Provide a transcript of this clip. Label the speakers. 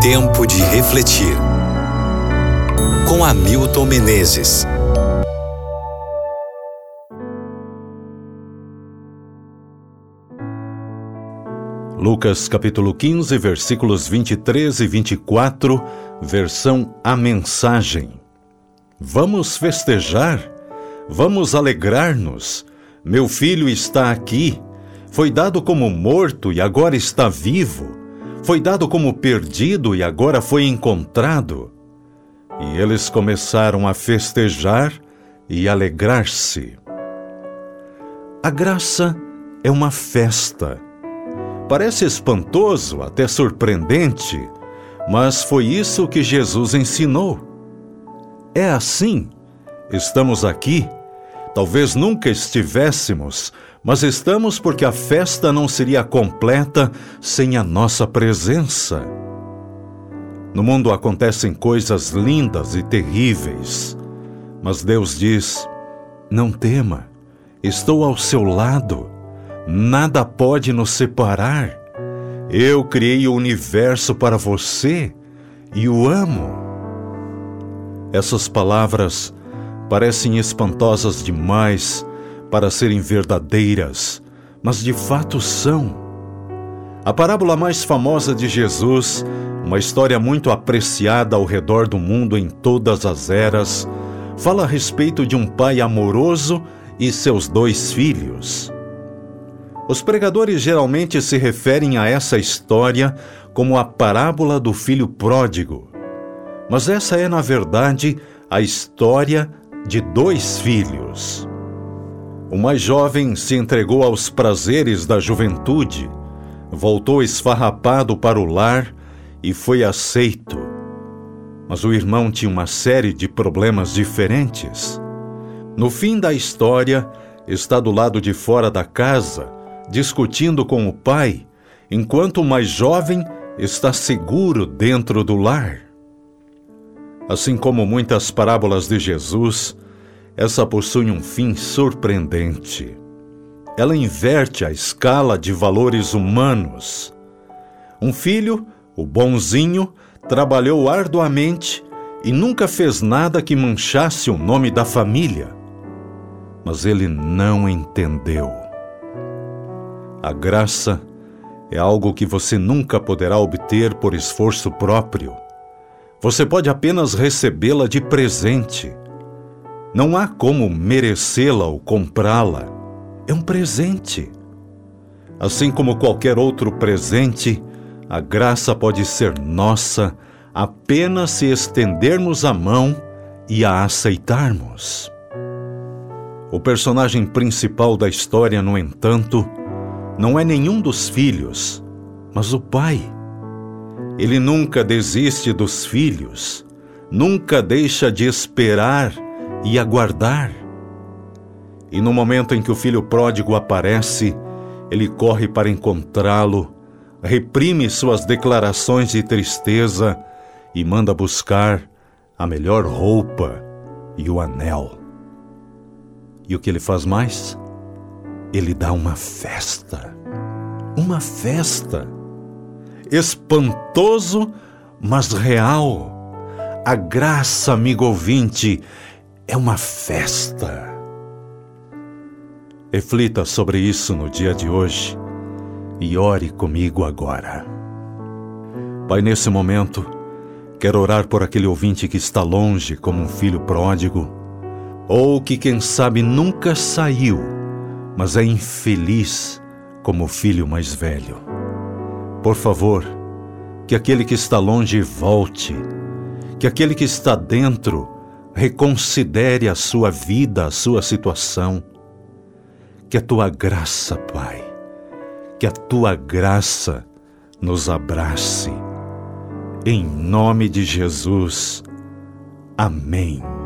Speaker 1: Tempo de refletir. Com Hamilton Menezes.
Speaker 2: Lucas capítulo 15, versículos 23 e 24, versão A Mensagem. Vamos festejar, vamos alegrar-nos. Meu filho está aqui. Foi dado como morto e agora está vivo. Foi dado como perdido e agora foi encontrado. E eles começaram a festejar e alegrar-se. A graça é uma festa. Parece espantoso, até surpreendente, mas foi isso que Jesus ensinou. É assim. Estamos aqui. Talvez nunca estivéssemos, mas estamos porque a festa não seria completa sem a nossa presença. No mundo acontecem coisas lindas e terríveis, mas Deus diz: não tema, estou ao seu lado. Nada pode nos separar. Eu criei o universo para você e o amo. Essas palavras parecem espantosas demais para serem verdadeiras, mas de fato são. A parábola mais famosa de Jesus, uma história muito apreciada ao redor do mundo em todas as eras, fala a respeito de um pai amoroso e seus 2 filhos. Os pregadores geralmente se referem a essa história como a parábola do filho pródigo. Mas essa é, na verdade, a história de 2 filhos. O mais jovem se entregou aos prazeres da juventude, voltou esfarrapado para o lar e foi aceito. Mas o irmão tinha uma série de problemas diferentes. No fim da história, está do lado de fora da casa, discutindo com o pai, enquanto o mais jovem está seguro dentro do lar. Assim como muitas parábolas de Jesus, essa possui um fim surpreendente. Ela inverte a escala de valores humanos. Um filho, o bonzinho, trabalhou arduamente e nunca fez nada que manchasse o nome da família. Mas ele não entendeu. A graça é algo que você nunca poderá obter por esforço próprio. Você pode apenas recebê-la de presente. Não há como merecê-la ou comprá-la. É um presente. Assim como qualquer outro presente, a graça pode ser nossa apenas se estendermos a mão e a aceitarmos. O personagem principal da história, no entanto, não é nenhum dos filhos, mas o pai. Ele nunca desiste dos filhos, nunca deixa de esperar e aguardar. E no momento em que o filho pródigo aparece, ele corre para encontrá-lo, reprime suas declarações de tristeza e manda buscar a melhor roupa e o anel. E o que ele faz mais? Ele dá uma festa. Uma festa. Espantoso, mas real. A graça, amigo ouvinte, é uma festa. Reflita sobre isso no dia de hoje e ore comigo agora. Pai, nesse momento, quero orar por aquele ouvinte que está longe como um filho pródigo, ou que, quem sabe, nunca saiu, mas é infeliz como o filho mais velho. Por favor, que aquele que está longe volte, que aquele que está dentro reconsidere a sua vida, a sua situação. Que a tua graça, Pai, que a tua graça nos abrace. Em nome de Jesus. Amém.